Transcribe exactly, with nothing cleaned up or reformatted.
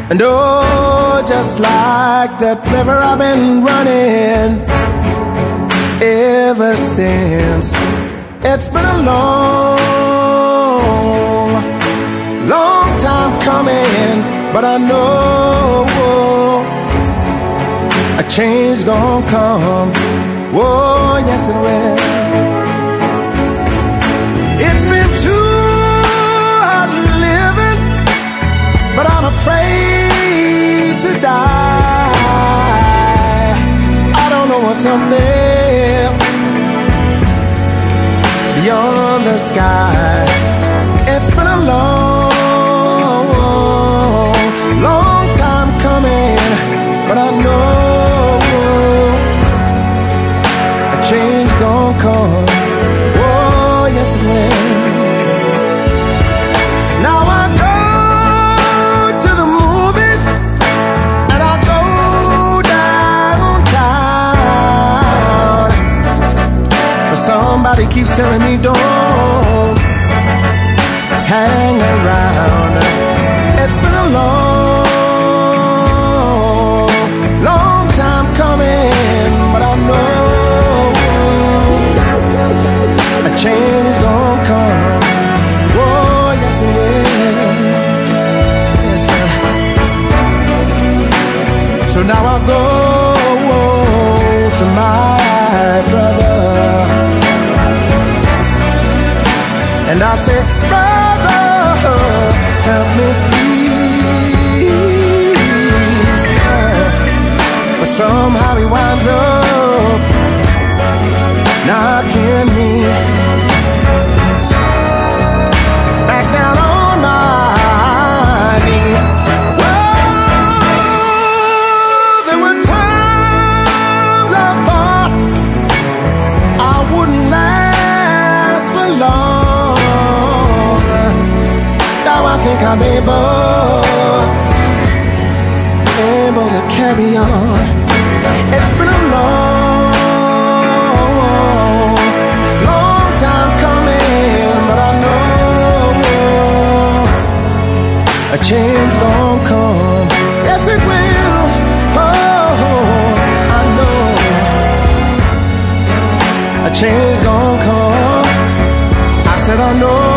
And oh, just like that river I've been running ever since. It's been a long, long time coming, but I know a change gonna come. Oh, yes it will. It's been too hard living, but I'm afraid to die. So I don't know what's up there beyond the sky. It's been a long, long time coming, but I know a change gonna come. Oh, yes it will. Now I go to the movies and I go downtown, but somebody keeps telling me don't hang around. It's been a long, long time coming, but I know a change is gonna come. Oh, yes it will. Yes, sir. So now I go to my brother and I say, brother, help me please. But somehow he winds up knocking me back down on my knees. Well, there were times I thought I wouldn't last for long. Now I think I'm able, able to carry on. It's been a long, long time coming, but I know a change gonna come. Yes it will. Oh, I know a change gonna come. I said I know